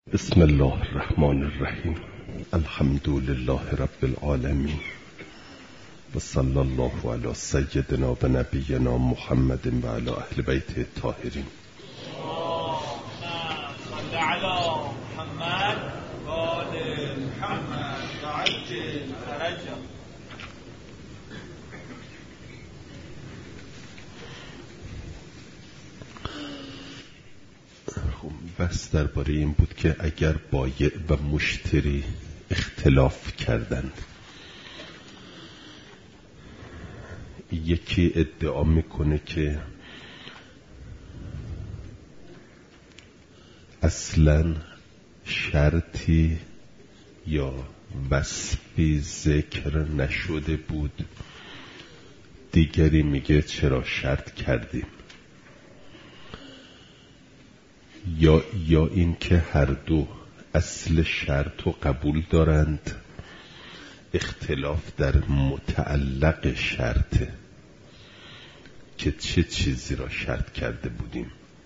بسم الله الرحمن الرحیم. الحمد لله رب العالمین و صلی الله علی سیدنا و نبینا محمد و علی اهل بیت الطاهرین. صل علی محمد و آل محمد و عجل فرجهم. بس درباره این بود که اگر بایع و مشتری اختلاف کردند، یکی ادعا میکنه که اصلا شرطی یا وصفی ذکر نشده بود، دیگری میگه چرا شرط کردیم، یا این که هر دو اصل شرط و قبول دارند، اختلاف در متعلق شرطه که چه چیزی را شرط کرده بودیم،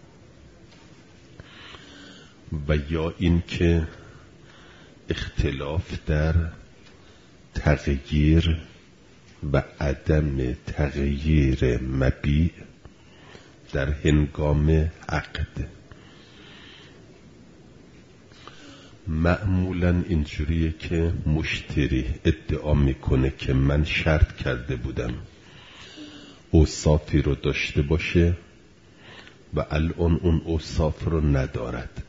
و یا این که اختلاف در تغییر و عدم تغییر مبیع در هنگام عقد. معمولا اینجوریه که مشتری ادعا میکنه که من شرط کرده بودم اوصافی رو داشته باشه و الان اون اوصاف رو ندارد.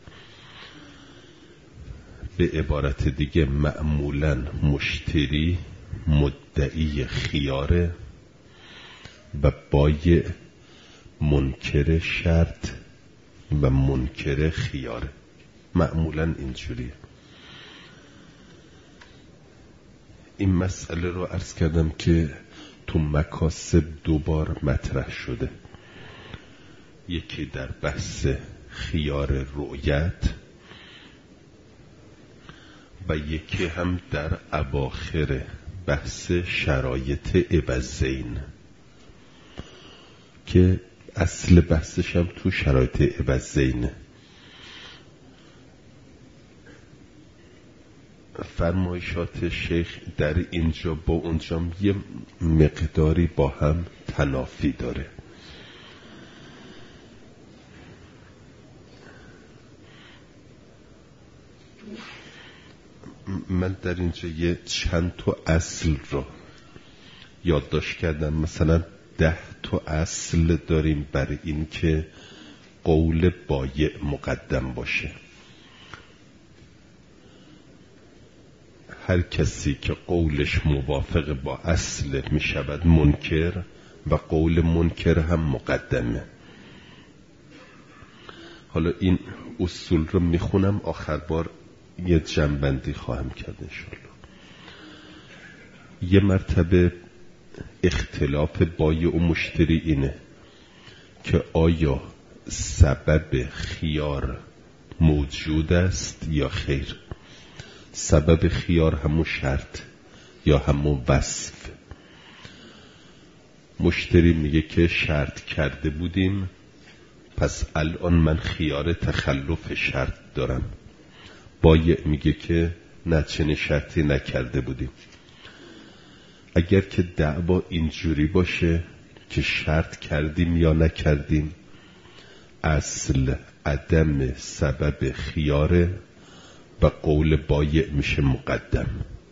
به عبارت دیگه معمولا مشتری مدعی خیاره و بایع منکر شرط و منکر خیاره. معمولا اینجوریه. این مسئله رو عرض کردم که تو مکاسب دوبار مطرح شده، یکی در بحث خیار رؤیت و یکی هم در اواخر بحث شرایط عوضین که اصل بحثش هم تو شرایط عوضینه. فرمایشات شیخ در اینجا با اونجا یه مقداری با هم تنافی داره. من در اینجا یه چند تا اصل رو یادداشت کردم. مثلا 10 تا اصل داریم بر این که قول بایع مقدم باشه. هر کسی که قولش موافق با اصل می شود منکر و قول منکر هم مقدمه. حالا این اصول رو می خونم، آخر بار یه جنبندی خواهم کرد انشالله. یه مرتبه اختلاف بایع و مشتری اینه که آیا سبب خیار موجود است یا خیر. سبب خیار همون شرط یا همون وصف. مشتری میگه که شرط کرده بودیم، پس الان من خیار تخلف شرط دارم. بایع میگه که نه، چنین شرطی نکرده بودیم. اگر که دعوا اینجوری باشه که شرط کردیم یا نکردیم، اصل عدم سبب خیاره و قول بایع میشه مقدم.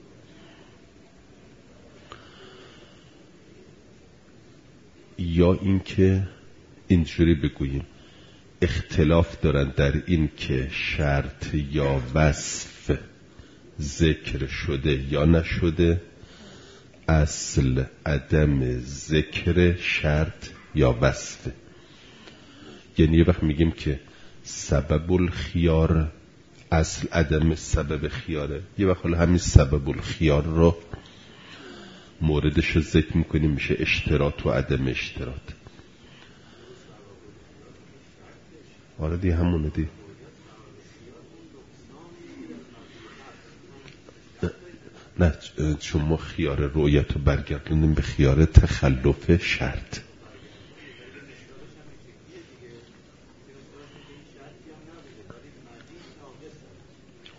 یا اینکه اینجوری بگوییم اختلاف دارن در این که شرط یا وصف ذکر شده یا نشده، اصل عدم ذکر شرط یا وصف. یعنی یه وقت میگیم که سبب الخیار اصل عدم سبب خیاره، یه وقت همین سبب الخیار رو موردش رو ذکر میکنیم، میشه اشتراط و عدم اشتراط. آره دی همونه دی. نه، چون ما خیار رؤیت رو برگردونیم به خیار تخلف شرط.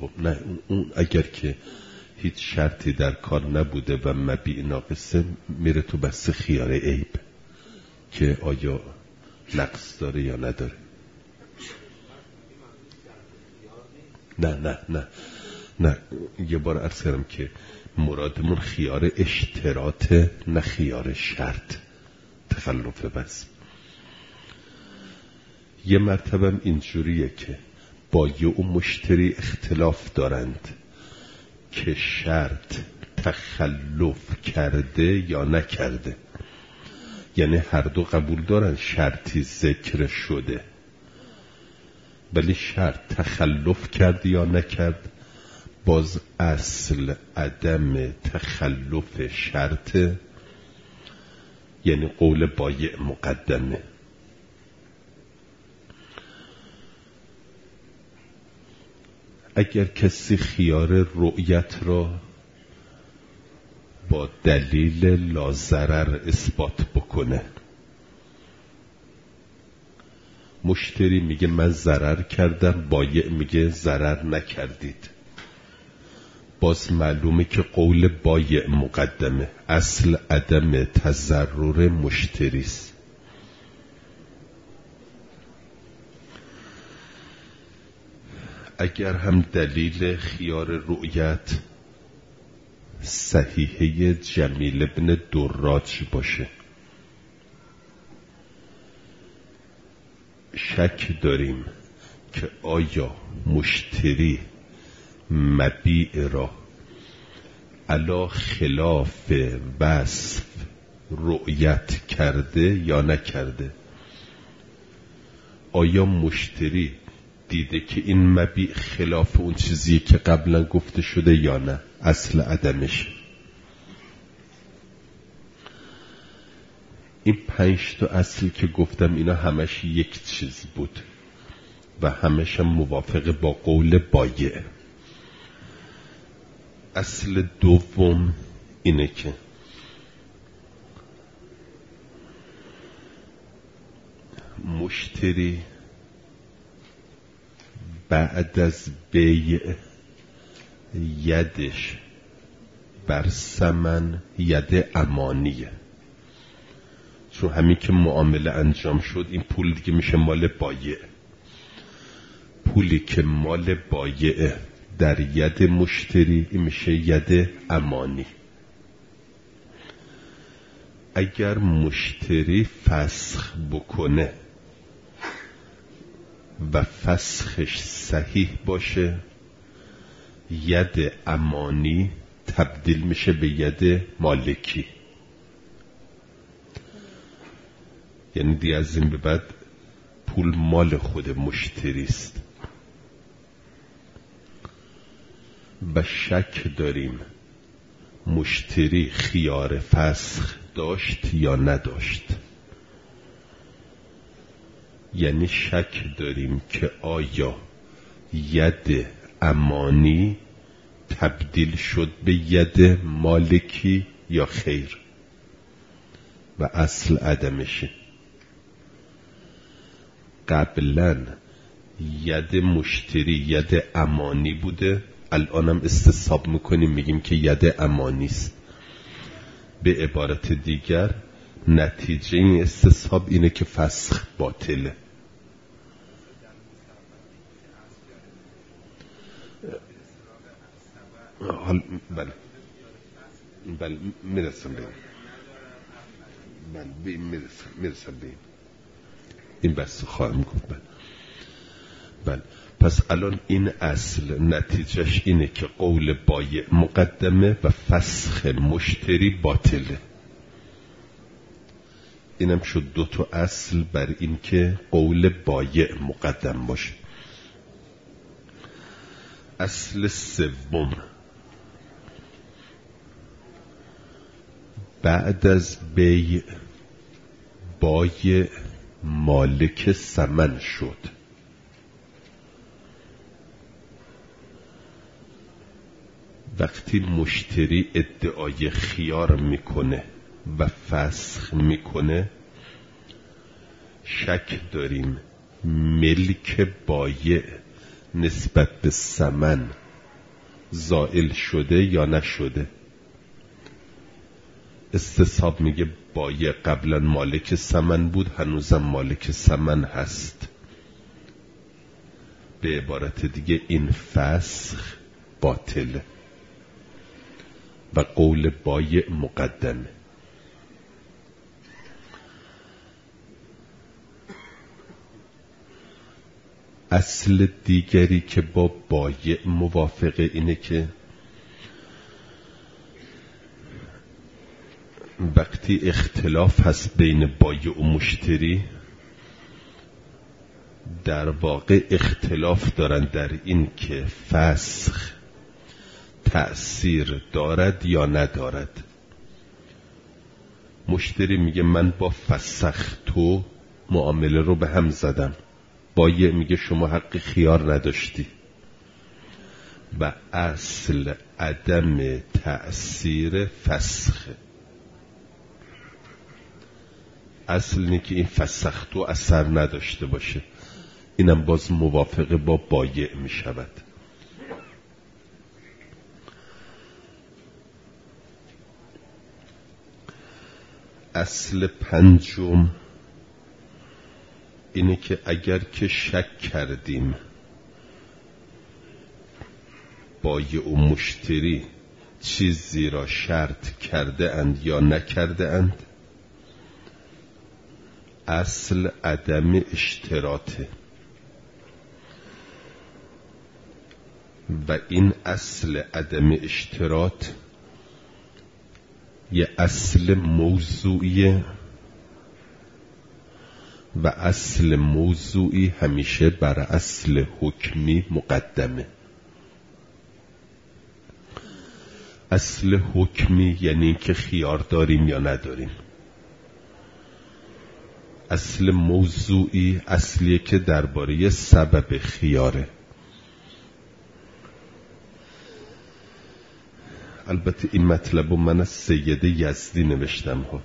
خب نه، اون اگر که هیچ شرطی در کار نبوده و مبیع ناقصه، میره تو بحث خیار عیب که آیا نقص داره یا نداره. نه یه بار عرض کردم که مرادمون خیار اشتراط، نه خیار شرط، تخلف بس. یه مرتبه اینجوریه که بایع و مشتری اختلاف دارند که شرط تخلف کرده یا نکرده، یعنی هر دو قبول دارن شرطی ذکر شده، ولی شرط تخلف کرد یا نکرد، باز اصل عدم تخلف شرط، یعنی قول بایع مقدمه. اگر کسی خیار رؤیت را با دلیل لازرر اثبات بکنه، مشتری میگه من ضرر کردم، بایع میگه ضرر نکردید، باز معلومه که قول بایع مقدمه، اصل عدم تضرر مشتریست. اگر هم دلیل خیار رؤیت صحیحه جمیل ابن دراج باشه، شک داریم که آیا مشتری مبیع را علی خلاف وصف رؤیت کرده یا نکرده، آیا مشتری دیده که این مبیع خلاف اون چیزیه که قبلا گفته شده یا نه، اصل عدمش. این 5 تا اصل که گفتم اینا همش یک چیز بود و همش هم موافق با قول بایع. اصل دوم اینه که مشتری بعد از بیع یدش بر ثمن ید امانیه، چون همین که معامله انجام شد این پول دیگه میشه مال بایع. پولی که مال بایع در ید مشتری این میشه ید امانی. اگر مشتری فسخ بکنه و فسخش صحیح باشه، ید امانی تبدیل میشه به ید مالکی، یعنی دیگه از این به بعد پول مال خود مشتری است. و شک داریم مشتری خیار فسخ داشت یا نداشت، یعنی شک داریم که آیا ید امانی تبدیل شد به ید مالکی یا خیر، و اصل عدمشه. قبلا ید مشتری ید امانی بوده، الانم استصحاب میکنیم میگیم که ید امانی است. به عبارت دیگر نتیجه این استصحاب اینه که فسخ باطله. بله میرسم به این، میرسم به این بس خواهم گفت. بله پس الان این اصل نتیجهش اینه که قول بایع مقدمه و فسخ مشتری باطله. اینم شد 2 تا اصل بر این که قول بایع مقدم باشه. اصل سوم، بعد از بیع بایع مالک ثمن شد. وقتی مشتری ادعای خیار میکنه و فسخ میکنه، شک داریم ملک بایع نسبت به ثمن زائل شده یا نشده. استصحاب میگه بایع قبلا مالک ثمن بود، هنوزم مالک ثمن هست. به عبارت دیگه این فسخ باطله و قول بایع مقدمه. اصل دیگری که با بایع موافقه اینه که وقتی اختلاف هست بین بایع و مشتری، در واقع اختلاف دارن در این که فسخ تأثیر دارد یا ندارد. مشتری میگه من با فسختو معامله رو به هم زدم، بایع میگه شما حق خیار نداشتی. و اصل عدم تأثیر فسخ، اصل اینه که این فسختو اثر نداشته باشه. اینم باز موافقه با بایع می شود. اصل پنجم اینه که اگر که شک کردیم بایع و مشتری چیزی را شرط کرده اند یا نکرده اند، اصل عدم اشتراطه و این اصل عدم اشتراط یه اصل موضوعیه و اصل موضوعی همیشه بر اصل حکمی مقدمه. اصل حکمی یعنی که خیار داریم یا نداریم. اصل موضوعی اصلیه که درباره سبب خیاره. البته این مطلب رو من از سید یزدی نوشتم ها.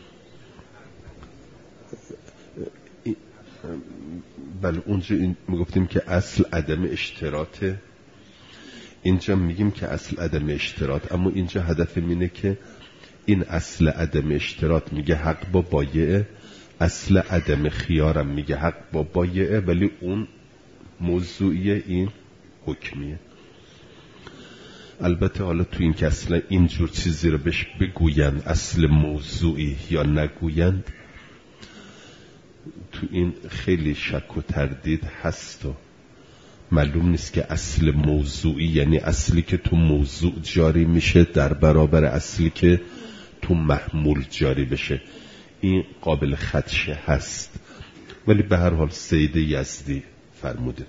بله اونجا میگفتیم که اصل عدم اشتراطه، اینجا میگیم که اصل عدم اشتراط، اما اینجا هدف اینه که این اصل عدم اشتراط میگه حق با بایعه، اصل عدم خیارم میگه حق با بایعه، ولی اون موضوعیه این حکمیه. البته حالا تو این که اصلا اینجور چیزی رو بهش بگویند اصل موضوعی یا نگویند، تو این خیلی شک و تردید هست و معلوم نیست که اصل موضوعی یعنی اصلی که تو موضوع جاری میشه در برابر اصلی که تو محمول جاری بشه. این قابل خدشه هست، ولی به هر حال سید یزدی فرموده.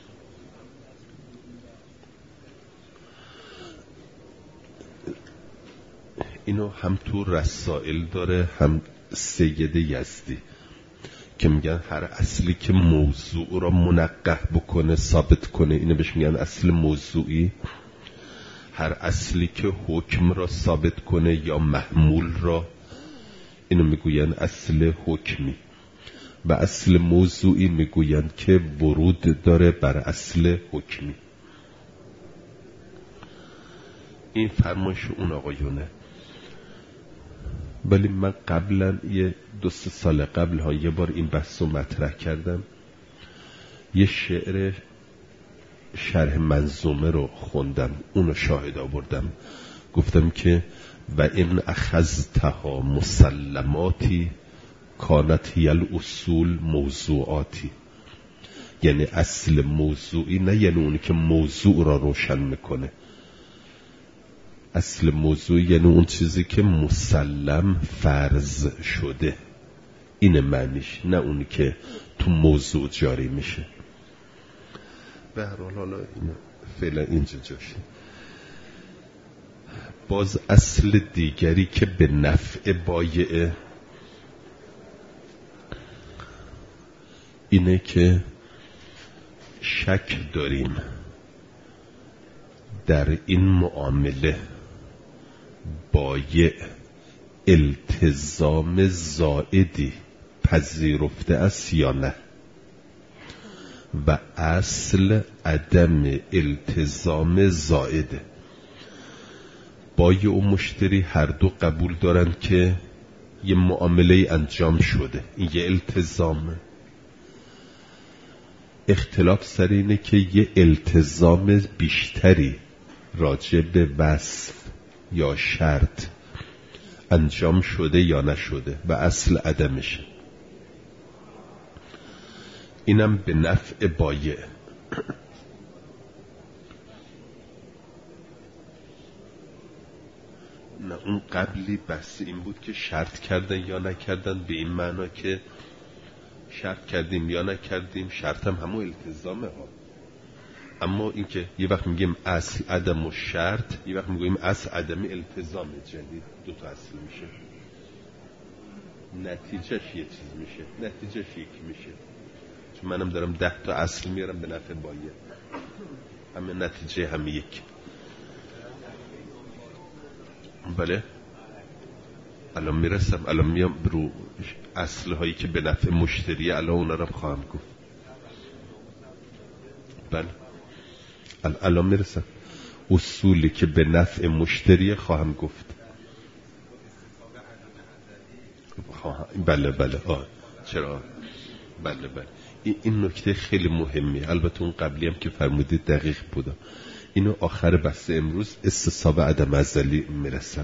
اینو هم تو رسائل داره هم سید یزدی که میگن هر اصلی که موضوع را منقح بکنه ثابت کنه اینو بهش میگن اصل موضوعی. هر اصلی که حکم را ثابت کنه یا محمول را اینو میگوین اصل حکمی. و اصل موضوعی میگوین که ورود داره بر اصل حکمی. این فرمایش اون آقایونه. ولی من قبلا یه 2-3 سال قبل ها یه بار این بحث رو مطرح کردم. یه شعر شرح منظومه رو خوندم، اونو شاهد آوردم. گفتم که و این اخذتها مسلماتی کانت هی الاصول موضوعاتی، یعنی اصل موضوعی نه یعنی اونی که موضوع را روشن میکنه. اصل موضوع یعنی اون چیزی که مسلم فرض شده، این معنیش، نه اونی که تو موضوع جاری میشه. به هر حال حالا فعلا اینجا جاشه. باز اصل دیگری که به نفع بایعه اینه که شک داریم در این معامله بایع التزام زائدی پذیرفته است یا نه. و اصل عدم التزام زائده. بایع و مشتری هر دو قبول دارن که یه معامله انجام شده، این یه التزامه. اختلاف سر اینه که یه التزام بیشتری راجع به وصف یا شرط انجام شده یا نشده و اصل عدمشه. اینم به نفع بایع. نه اون قبلی بحث این بود که شرط کردن یا نکردن، به این معنا که شرط کردیم یا نکردیم، شرط هم همون التزامه ها. اما این که یه وقت میگیم اصل عدم و شرط، یه وقت میگیم اصل عدم التزام جدید، دو تا اصل میشه، نتیجهش یه چیز میشه، نتیجهش یکی میشه. چون منم دارم 10 تا اصل میارم به نفع بایع، همه نتیجه همه یک. بله الان میرسم، الان میام رو اصل هایی که به نفع مشتریه، الان اونا رو خواهم گفت. بله الان میرسم اصولی که به نفع مشتریه خواهم گفت. بله چرا؟ بله این نکته خیلی مهمیه. البته اون قبلی هم که فرمودید دقیق بوده. اینو آخر بحث امروز استصحاب عدم ازلی میرسم.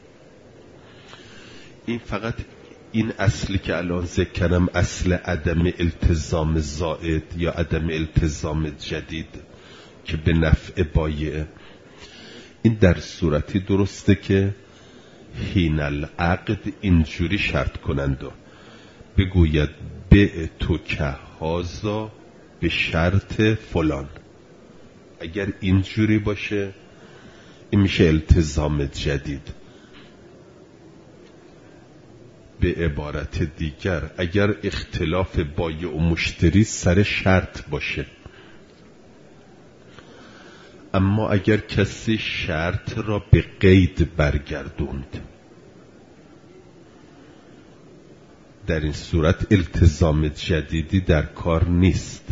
این فقط این اصلی که الان ذکر کردم، اصل عدم التزام زائد یا عدم التزام جدید که به نفع بایع، این در صورتی درسته که حین العقد اینجوری شرط کنند و بگوید به تو که هازا به شرط فلان. اگر اینجوری باشه این میشه التزام جدید. به عبارت دیگر اگر اختلاف بایع و مشتری سر شرط باشه، اما اگر کسی شرط را به قید برگردوند، در این صورت التزام جدیدی در کار نیست.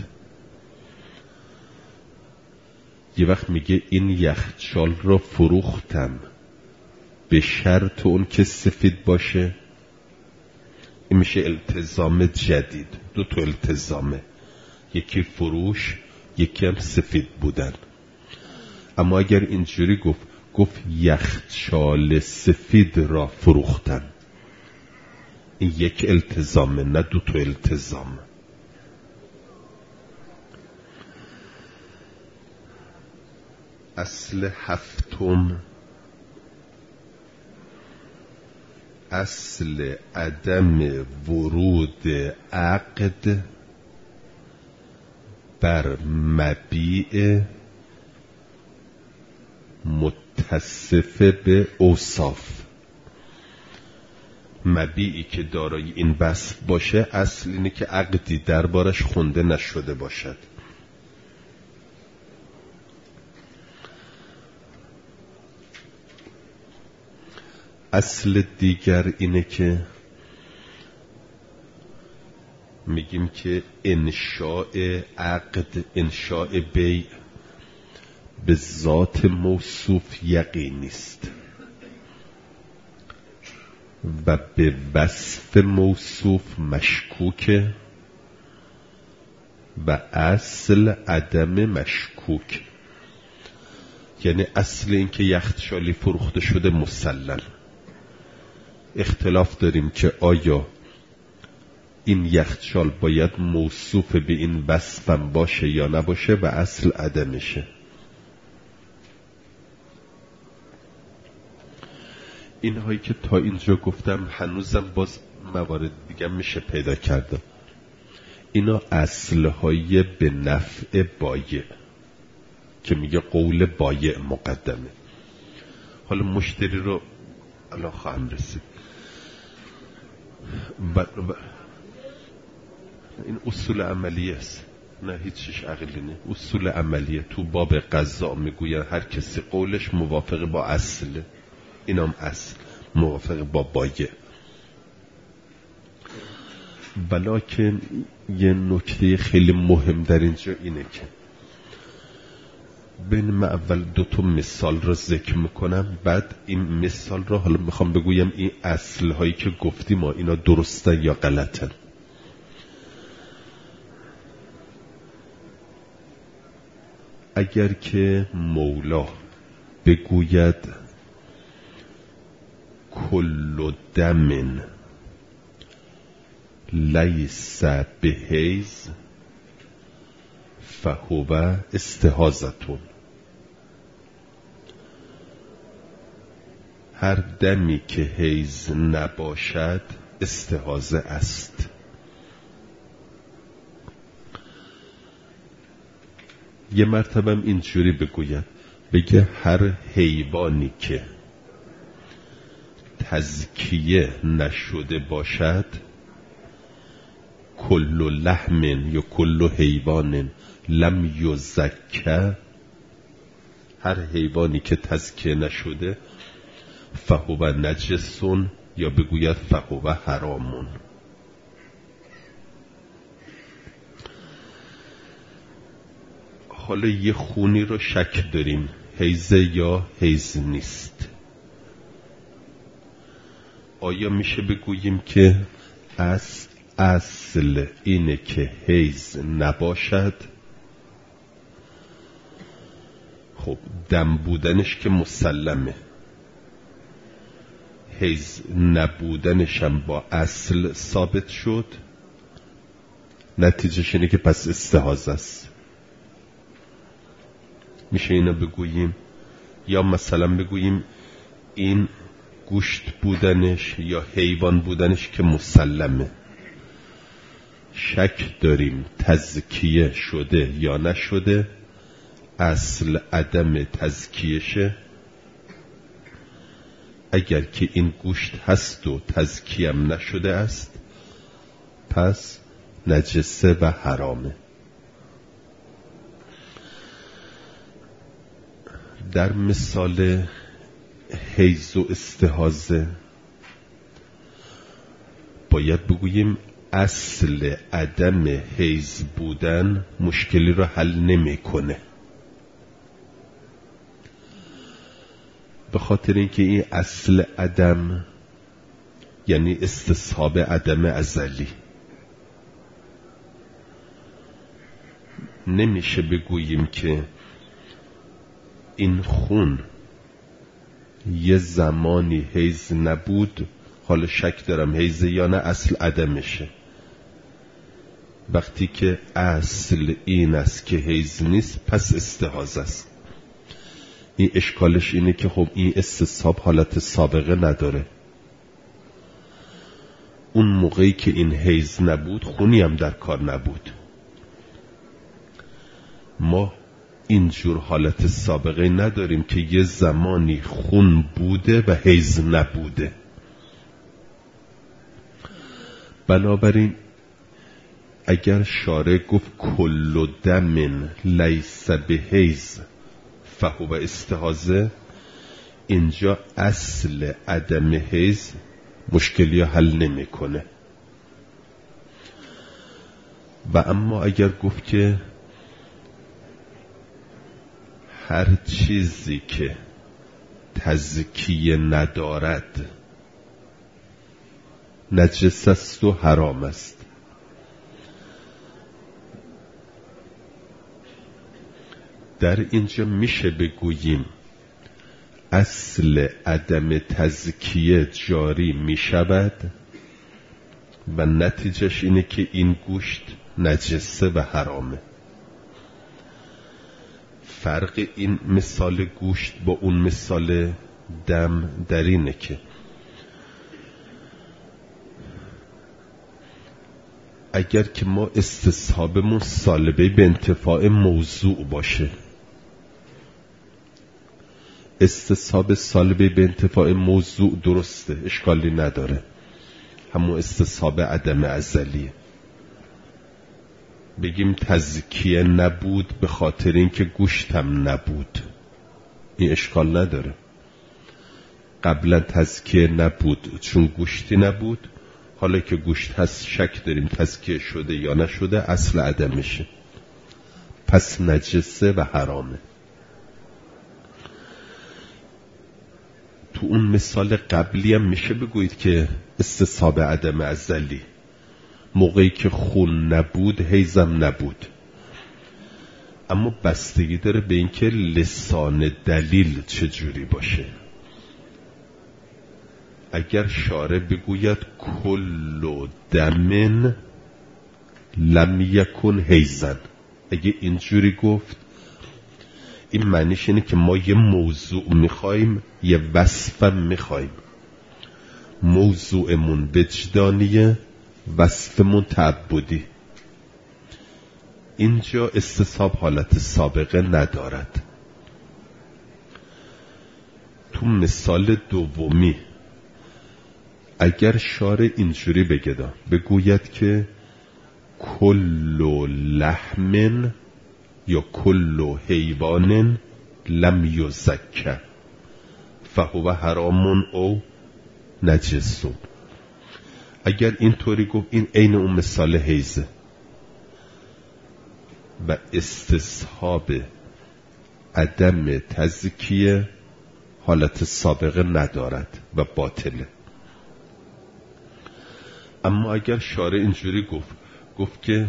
یه وقت میگه این یخچال را فروختم به شرط اون که سفید باشه، این میشه التزام جدید. دو تا التزامه، یکی فروش، یکی هم سفید بودن. اما اگر اینجوری گفت یخچال سفید را فروختم، این یک التزامه، نه دو تا التزام. اصل هفتم، اصل عدم ورود عقد بر مبیع متصف به اوصاف. مبیعی که دارای این وصف باشه، اصل اینه که عقدی دربارش خونده نشده باشد. اصل دیگر اینه که میگیم که انشاء عقد، انشاء بیع به ذات موصوف یقینی است و به وصف موصوف مشکوکه و اصل عدم مشکوک. یعنی اصل این که یخچالی فروخته شده مسلم. اختلاف داریم که آیا این یخچال باید موصوف به این وصفم باشه یا نباشه و اصل عدمشه. اینهایی که تا اینجا گفتم هنوزم باز موارد دیگه میشه پیدا کرده. اینا اصلهای به نفع بایع که میگه قول بایع مقدمه. حالا مشتری رو الان خواهم رسید. این اصول عملیه است، نه هیچیش عقلی نه، اصول عملیه. تو باب قضا میگوین هر کسی قولش موافق با اصل، اینم اصل موافق با بایع. ولیکن یه نکته خیلی مهم در اینجا اینه که بین من اول 2 مثال را ذکر میکنم، بعد این مثال را حالا میخوام بگویم این اصل هایی که گفتیم اینا درسته یا غلطن. اگر که مولا بگوید کل دم لیس بحیض فهو استحاضتون، هر دمی که حیض نباشد استحاضه است. یه مرتبه اینجوری بگوید، بگه هر حیوانی که تزکیه نشده باشد، کل لحم یا کل حیوان لم یزکه، هر حیوانی که تزکیه نشده، فهو نجسون یا بگوید فهو حرامون. حالا یه خونی رو شک داریم حیض یا حیض نیست. آیا میشه بگوییم که اصل اینه که حیض نباشد؟ خب دم بودنش که مسلمه، حیض نبودنش هم با اصل ثابت شد، نتیجهش اینه که پس استحاضه است. میشه اینو بگوییم، یا مثلا بگوییم این گوشت بودنش یا حیوان بودنش که مسلمه، شک داریم تزکیه شده یا نشده، اصل عدم تزکیهشه. اگر که این گوشت هست و تزکیم نشده است، پس نجسه و حرامه. در مثال حیض و استحاضه باید بگوییم اصل عدم حیض بودن مشکلی را حل نمیکنه، به خاطر اینکه این اصل عدم یعنی استصحاب عدم ازلی. نمیشه بگوییم که این خون یه زمانی حیض نبود، حالا شک دارم حیض یا نه، اصل عدمشه. وقتی که اصل این است که حیض نیست، پس استحاضه است. این اشکالش اینه که خب این استصحاب حالت سابقه نداره. اون موقعی که این حیض نبود، خونی هم در کار نبود. ما اینجور حالت سابقه نداریم که یه زمانی خون بوده و حیض نبوده. بنابراین اگر شارع گفت کل دم لیس بحیض فهو استحاضه، اینجا اصل عدم حیض مشکلی حل نمیکنه. و اما اگر گفت که هر چیزی که تزکیه ندارد نجس است و حرام است، در اینجا میشه بگوییم اصل عدم تزکیه جاری میشود و نتیجهش اینه که این گوشت نجسه و حرامه. فرق این مثال گوشت با اون مثال دم در اینه که اگر که ما استصحابمون سالبه به انتفاع موضوع باشه، استصحاب سالبه به انتفاع موضوع درسته، اشکالی نداره، همون استصحاب عدم ازلیه. بگیم تزکیه نبود به خاطر اینکه گوشتم نبود، این اشکال نداره. قبلا تزکیه نبود چون گوشتی نبود، حالا که گوشت هست شک داریم تزکیه شده یا نشده، اصل عدمشه، پس نجسه و حرامه. تو اون مثال قبلی هم میشه بگویید که استصحاب عدم ازلی، موقعی که خون نبود حیزم نبود، اما بستگی داره به اینکه لسان دلیل چجوری باشه. اگر شارع بگوید کل دم لم یکن حیزن، اگه اینجوری گفت این معنیش اینه که ما یه موضوع میخوایم، یه وصفم میخوایم، موضوعمون وجدانیه، وصفمون تعبدی. اینجا استصحاب حالت سابقه ندارد. تو مثال دومی اگر شارع اینجوری بگوید که کل لحم یا کل حیوان لم یزکه فهو حرام او نجسون، اگر اینطوری گفت این عین اون مثال حیزه و استصحاب عدم تزکیه حالت سابقه ندارد و باطله. اما اگر شارع اینجوری گفت که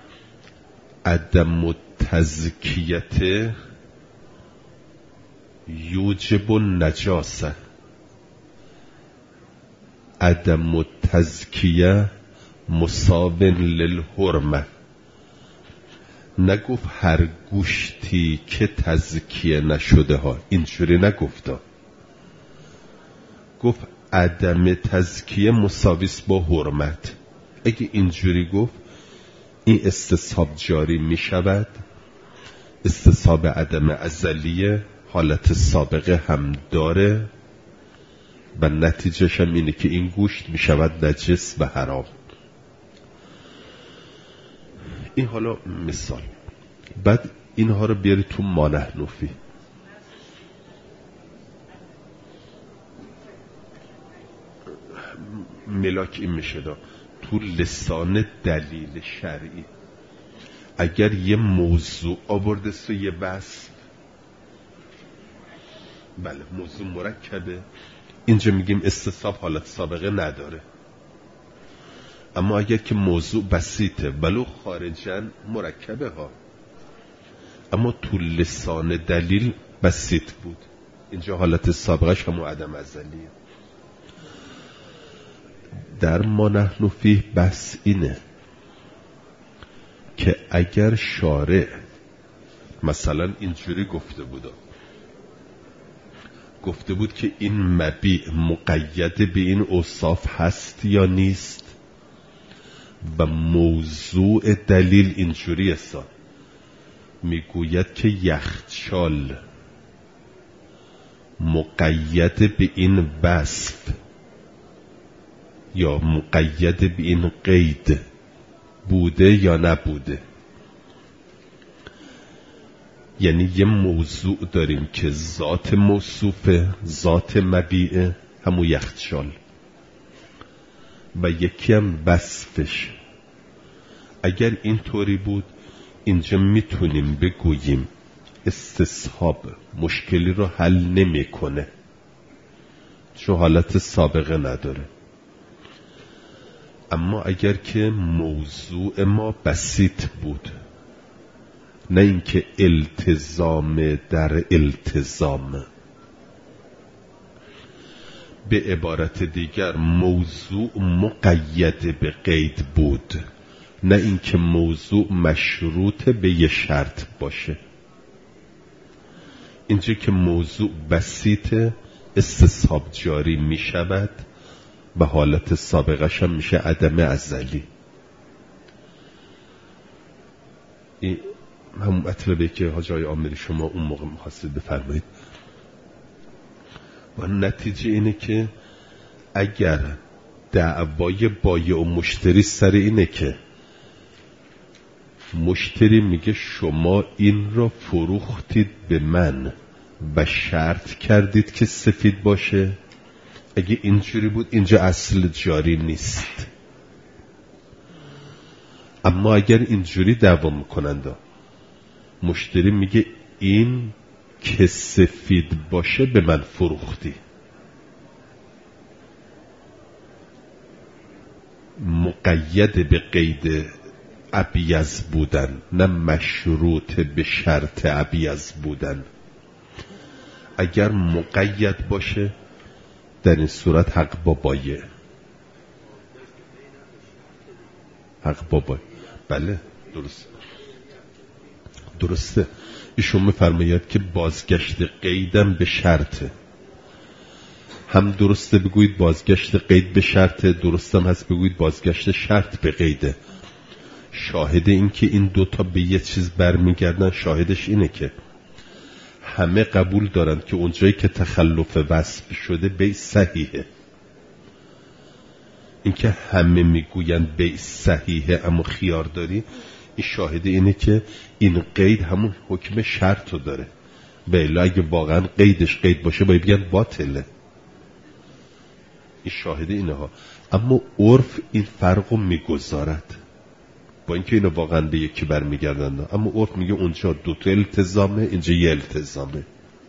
عدم تزکیت یوجب النجاسه، عدم تزکیه مساو للحرمه، نگفت هر گوشتی که تزکیه نشده ها، اینجوری نگفتا، گفت عدم تزکیه مساویس با حرمت. اگه اینجوری گفت این استصحاب جاری می شود، استصحاب عدم ازلیه، حالت سابقه هم داره و نتیجهش هم اینه که این گوشت می شود نجس و حرام. این حالا مثال. بعد اینها رو بیاری تو مانحنوفی. ملاک این میشه دا تو لسان دلیل شرعی اگر یه موضوع آورده سو یه وصف، بله موضوع مرکبه، اینجا میگیم استصحاب حالت سابقه نداره. اما اگر که موضوع بسیطه ولو خارجاً مرکبه ها، اما تو لسان دلیل بسیط بود، اینجا حالت سابقش همون عدم ازلیه. در ما نحن فیه بس اینه که اگر شارع مثلا اینجوری گفته بود که این مبیع مقید به این اوصاف هست یا نیست و موضوع دلیل اینجوری است، میگوید که یخچال مقید به این وصف یا مقید به این قید بوده یا نبوده. یعنی یه موضوع داریم که ذات موصوفه، ذات مبیعه، همون یخچال، و یکی هم وصفش. اگر این طوری بود اینجا میتونیم بگوییم استصحاب مشکلی رو حل نمیکنه چون حالت سابقه نداره. اما اگر که موضوع ما بسیط بود، نه اینکه التزام در التزام، به عبارت دیگر موضوع مقید به قید بود، نه اینکه موضوع مشروط به یه شرط باشه. اینجا که موضوع بسیط استصحاب جاری می شود و حالت سابقش هم میشه عدم ازلی. این همون مطلبه که حاج آقای عامری شما اون موقع می‌خواستید بفرمایید. و نتیجه اینه که اگر دعوای بایع و مشتری سر اینه که مشتری میگه شما این را فروختید به من و شرط کردید که سفید باشه، اگه اینجوری بود اینجا اصل جاری نیست، اما اگر اینجوری دعوا میکنند مشتری میگه این که سفید باشه به من فروختی، مقید به قید ابیض بودن، نه مشروط به شرط ابیض بودن. اگر مقید باشه در این صورت حق با بایع، حق با بایع. بله درسته. ایشون میفرماید که بازگشت قیدم به شرطه. هم درسته بگویید بازگشت قید به شرطه، درستم هست بگویید بازگشت شرط به قیده. شاهد این که این دوتا به یه چیز برمیگردن، شاهدش اینه که همه قبول دارند که اونجایی که تخلف وصف شده بیع صحیحه. این که همه میگویند بیع صحیحه اما خیار داری، این شاهد اینه که این قید همون حکم شرط رو داره. بله اگه واقعا قیدش قید باشه باید بگن باطله. این شاهد اینه ها. اما عرف این فرق رو میگذارد، با اینکه اینو واقعا به یکی برمیگردن، اما عرف میگه اونجا دوتا التزامه، اینجا یه التزامه.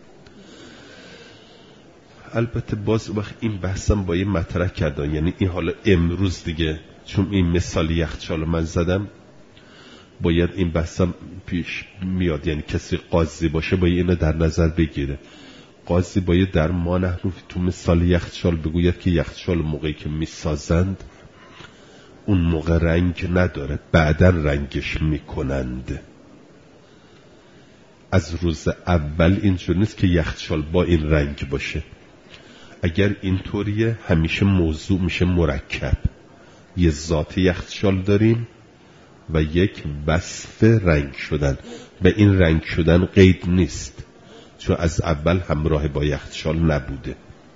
البته باز وقت این بحثم با یه مطرح کردن، یعنی این حالا امروز دیگه چون این مثال یخچال من زدم باید این بحثم پیش میاد، یعنی کسی قاضی باشه باید اینو در نظر بگیره. قاضی باید در ما نحنو تو مثال یخچال بگوید که یخچال موقعی که میسازند اون موقع رنگ نداره، بعدا رنگش میکنند. از روز اول اینجور نیست که یخچال با این رنگ باشه. اگر اینطوریه همیشه موضوع میشه مرکب. یه ذات یخچال داریم و یک وصف رنگ شدن و این رنگ شدن قید نیست چون از اول همراه با یخچال نبوده.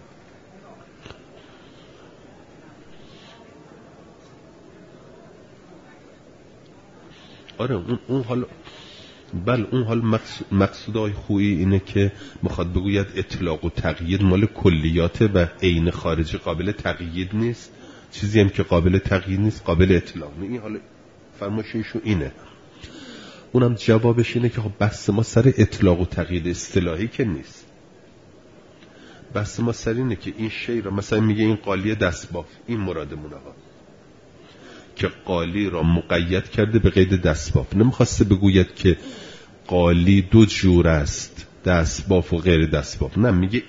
آره اون حال بله اون حال مقصودهای خویی اینه که میخواد بگوید اطلاق و تقیید مال کلیاته و عین خارجی قابل تقیید نیست، چیزی هم که قابل تقیید نیست قابل اطلاق نه. این حالا فرمایششون اینه. اونم جوابش اینه که خب بحث ما سر اطلاق و تقیید اصطلاحی که نیست. بحث ما سر اینه که این شی را مثلا میگه این قالی دستباف، این مرادمونه ها که قالی را مقید کرده به قید دستباف. نمیخواسته بگوید که قالی دو جور است، دستباف و غیر دستباف. نه، میگه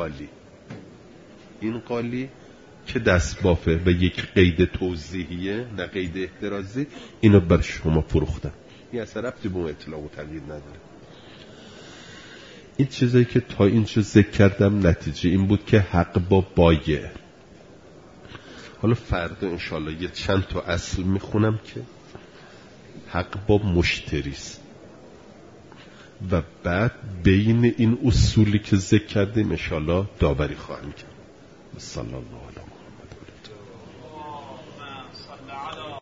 این قالی که دستبافه و یک قید توضیحیه نه قید احترازی، اینو بر شما فروختم. این اصلا ربطی به اون اطلاق و تقیید نداره. این چیزایی که تا اینجا ذکر کردم نتیجه این بود که حق با بایع. حالا فردا انشالله یه چند تا اصل میخونم که حق با مشتریست و بعد بین این اصولی که ذکر کردیم انشالله داوری خواهیم کرد. صلی الله علیه و